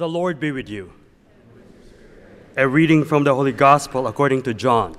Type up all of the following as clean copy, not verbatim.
The Lord be with you. A reading from the Holy Gospel according to John.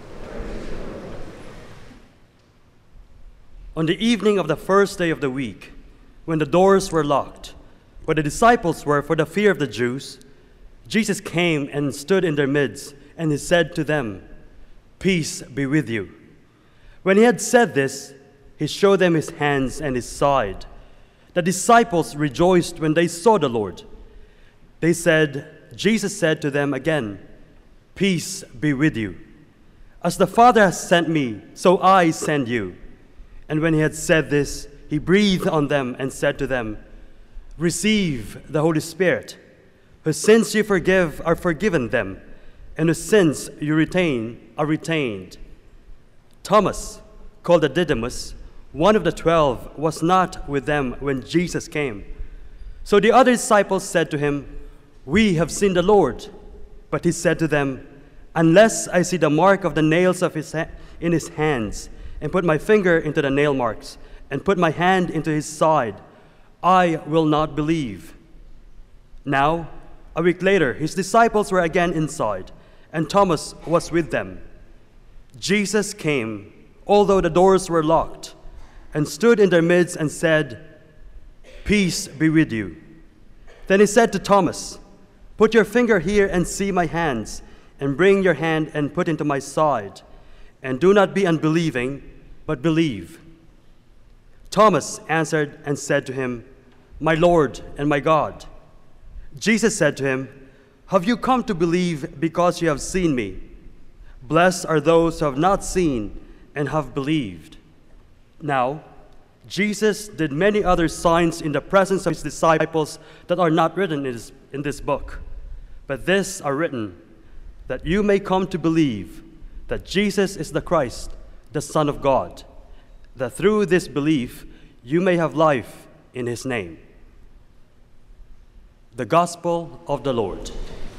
On the evening of the first day of the week, when the doors were locked, where the disciples were for the fear of the Jews, Jesus came and stood in their midst, and he said to them, "Peace be with you." When he had said this, he showed them his hands and his side. The disciples rejoiced when they saw the Lord. Jesus said to them again, "Peace be with you. As the Father has sent me, so I send you." And when he had said this, he breathed on them and said to them, "Receive the Holy Spirit. Whose sins you forgive are forgiven them, and whose sins you retain are retained." Thomas, called the Didymus, one of the 12, was not with them when Jesus came. So the other disciples said to him, "We have seen the Lord." But he said to them, "Unless I see the mark of the nails in his hands, and put my finger into the nail marks, and put my hand into his side, I will not believe." Now, a week later, his disciples were again inside, and Thomas was with them. Jesus came, although the doors were locked, and stood in their midst and said, "Peace be with you." Then he said to Thomas, "Put your finger here and see my hands, and bring your hand and put into my side, and do not be unbelieving, but believe." Thomas answered and said to him, "My Lord and my God." Jesus said to him, "Have you come to believe because you have seen me? Blessed are those who have not seen and have believed." Now, Jesus did many other signs in the presence of his disciples that are not written in this book. But these are written, that you may come to believe that Jesus is the Christ, the Son of God, that through this belief you may have life in his name. The Gospel of the Lord.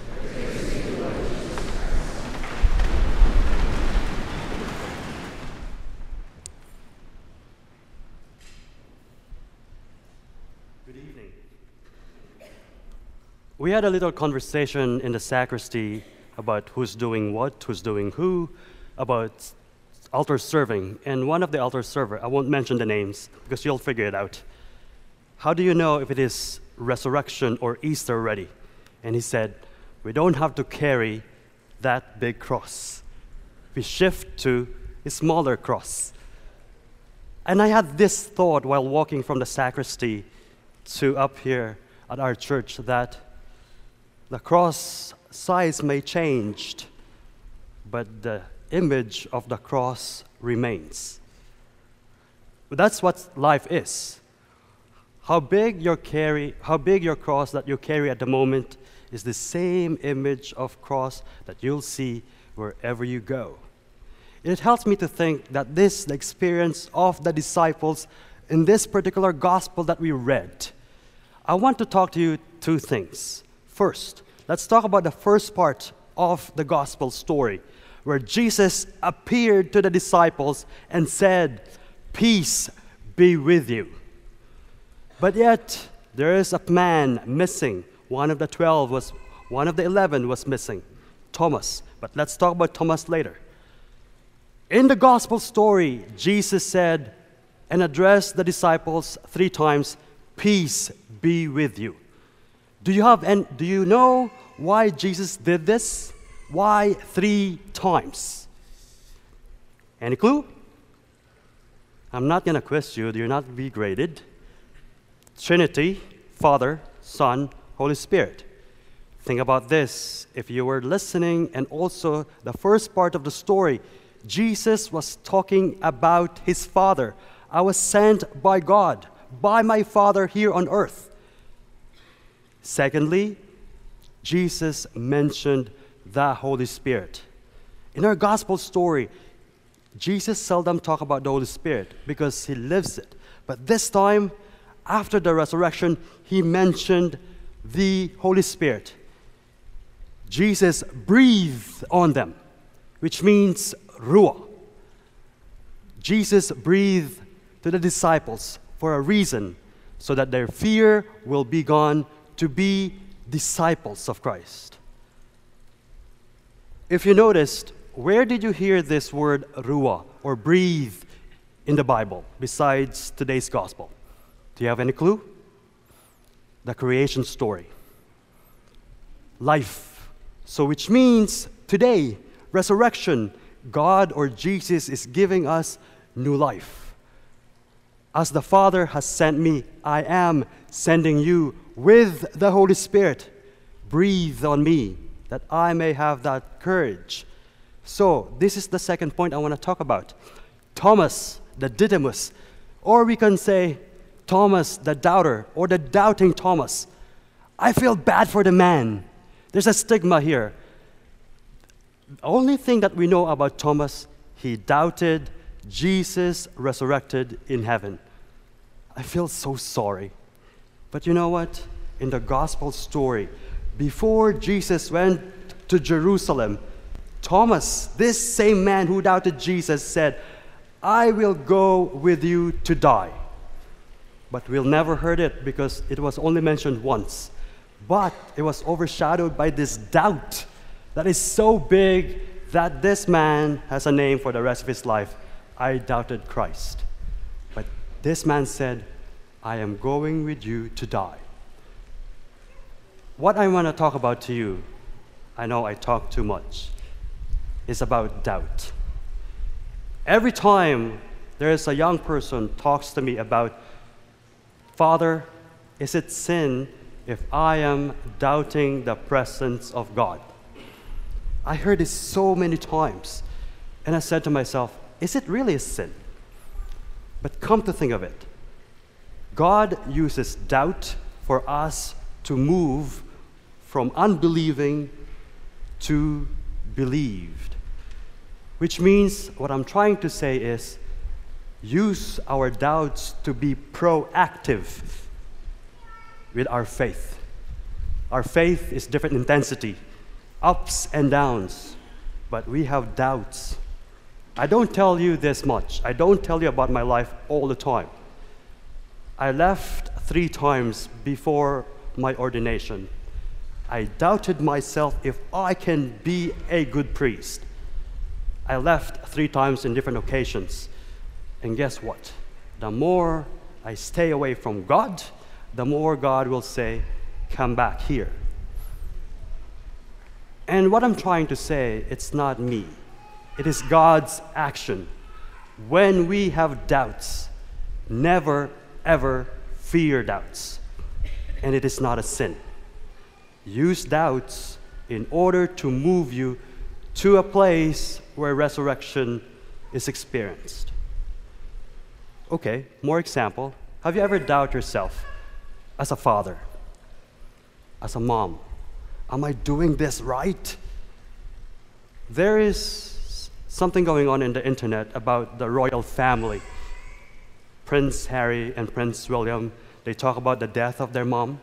We had a little conversation in the sacristy about who's doing what, who's doing who, about altar serving. And one of the altar server, I won't mention the names because you'll figure it out. "How do you know if it is resurrection or Easter already?" And he said, "We don't have to carry that big cross. We shift to a smaller cross." And I had this thought while walking from the sacristy to up here at our church, that the cross size may change, but the image of the cross remains. But that's what life is. How big your cross that you carry at the moment is the same image of cross that you'll see wherever you go. It helps me to think that this is the experience of the disciples in this particular gospel that we read. I want to talk to you two things. First, let's talk about the first part of the gospel story, where Jesus appeared to the disciples and said, "Peace be with you." But yet, there is a man missing. One of the 11 was missing, Thomas. But let's talk about Thomas later. In the gospel story, Jesus said and addressed the disciples 3 times, "Peace be with you." Do you know why Jesus did this? Why 3 times? Any clue? I'm not going to quiz you. You're not be graded. Trinity, Father, Son, Holy Spirit. Think about this. If you were listening, and also the first part of the story, Jesus was talking about his Father. "I was sent by God, by my Father here on earth." Secondly, Jesus mentioned the Holy Spirit. In our gospel story, Jesus seldom talks about the Holy Spirit because he lives it. But this time, after the resurrection, he mentioned the Holy Spirit. Jesus breathed on them, which means ruah. Jesus breathed to the disciples for a reason, so that their fear will be gone, to be disciples of Christ. If you noticed, where did you hear this word ruah, or breathe, in the Bible, besides today's gospel? Do you have any clue? The creation story. Life. So which means today, resurrection, God or Jesus is giving us new life. As the Father has sent me, I am sending you with the Holy Spirit. Breathe on me that I may have that courage. So this is the second point I want to talk about. Thomas, the Didymus, or we can say Thomas, the doubter, or the doubting Thomas. I feel bad for the man. There's a stigma here. The only thing that we know about Thomas, he doubted Jesus resurrected in heaven. I feel so sorry. But you know what? In the gospel story, before Jesus went to Jerusalem, Thomas, this same man who doubted Jesus, said, I will go with you to die. But we'll never heard it because it was only mentioned once. But it was overshadowed by this doubt that is so big that this man has a name for the rest of his life. I doubted Christ. But this man said, I am going with you to die. What I want to talk about to you, I know I talk too much, is about doubt. Every time there is a young person talks to me about, Father, is it sin if I am doubting the presence of God? I heard this so many times, and I said to myself, is it really a sin? But come to think of it, God uses doubt for us to move from unbelieving to believed. Which means what I'm trying to say is, use our doubts to be proactive with our faith. Our faith is different intensity, ups and downs, but we have doubts. I don't tell you this much. I don't tell you about my life all the time. I left 3 times before my ordination. I doubted myself if I can be a good priest. I left 3 times in different occasions. And guess what? The more I stay away from God, the more God will say, come back here. And what I'm trying to say, it's not me. It is God's action. When we have doubts, never, ever fear doubts. And it is not a sin. Use doubts in order to move you to a place where resurrection is experienced. Okay, more example. Have you ever doubted yourself as a father, as a mom? Am I doing this right? There is something going on in the internet about the royal family. Prince Harry and Prince William, they talk about the death of their mom.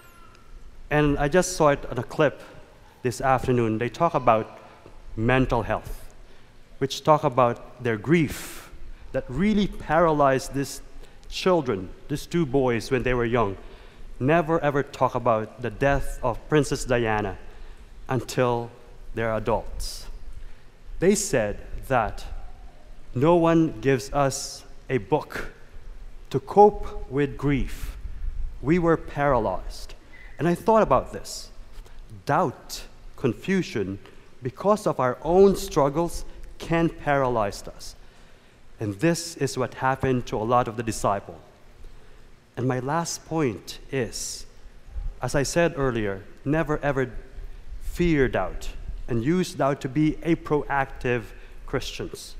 And I just saw it on a clip this afternoon. They talk about mental health, which talk about their grief that really paralyzed these children, these 2 boys when they were young. Never ever talk about the death of Princess Diana until they're adults. They said that no one gives us a book to cope with grief. We were paralyzed. And I thought about this. Doubt, confusion, because of our own struggles, can paralyze us. And this is what happened to a lot of the disciples. And my last point is, as I said earlier, never ever fear doubt and use doubt to be a proactive Christians.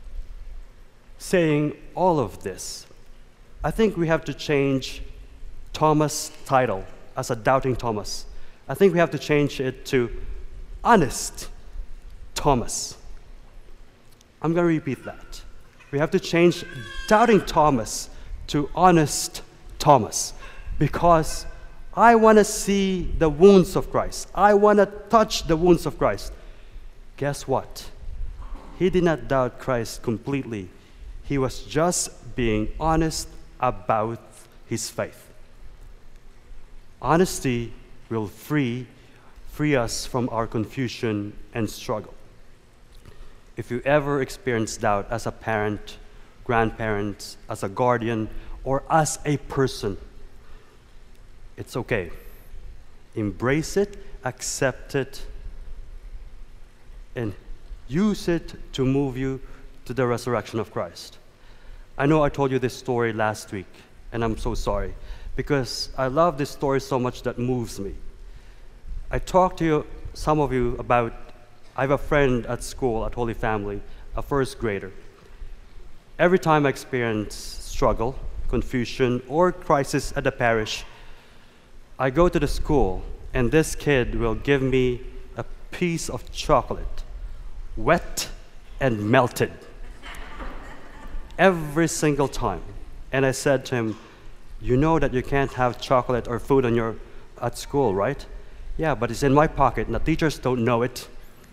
Saying all of this, I think we have to change Thomas' title as a doubting Thomas. I think we have to change it to honest Thomas. I'm going to repeat that. We have to change doubting Thomas to honest Thomas, because I want to see the wounds of Christ. I want to touch the wounds of Christ. Guess what? He did not doubt Christ completely. He was just being honest about his faith. Honesty will free us from our confusion and struggle. If you ever experience doubt as a parent, grandparent, as a guardian, or as a person, it's okay. Embrace it, accept it, and use it to move you to the resurrection of Christ. I know I told you this story last week, and I'm so sorry, because I love this story so much that moves me. I talked to some of you about, I have a friend at school, at Holy Family, a first grader. Every time I experience struggle, confusion, or crisis at the parish, I go to the school, and this kid will give me a piece of chocolate, wet and melted, every single time. And I said to him, you know that you can't have chocolate or food at school, right? Yeah, but it's in my pocket, and the teachers don't know it.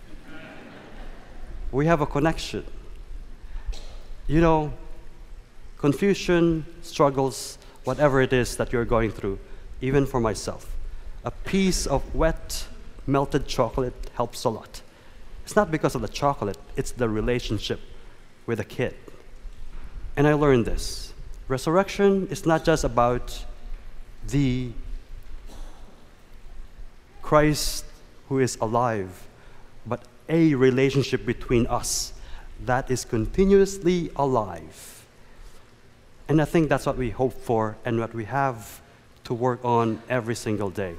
We have a connection. You know, confusion, struggles, whatever it is that you're going through, even for myself, a piece of wet, melted chocolate helps a lot. It's not because of the chocolate, it's the relationship with the kid. And I learned this. Resurrection is not just about the Christ who is alive, but a relationship between us that is continuously alive. And I think that's what we hope for and what we have to work on every single day.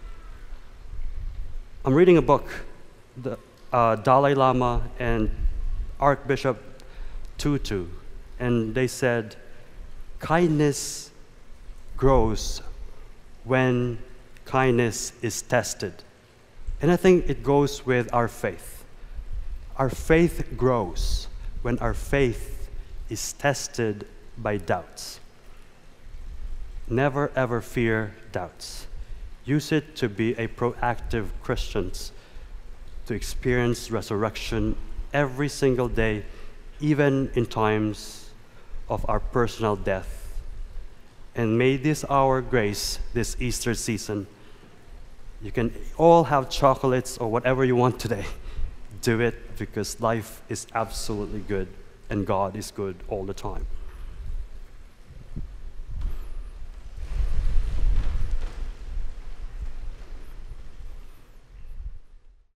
I'm reading a book, the Dalai Lama and Archbishop Tutu, and they said, kindness grows when kindness is tested. And I think it goes with our faith. Our faith grows when our faith is tested by doubts. Never ever fear doubts. Use it to be a proactive Christian, to experience resurrection every single day, even in times of our personal death. And may this our grace, this Easter season, you can all have chocolates or whatever you want today. Do it because life is absolutely good and God is good all the time.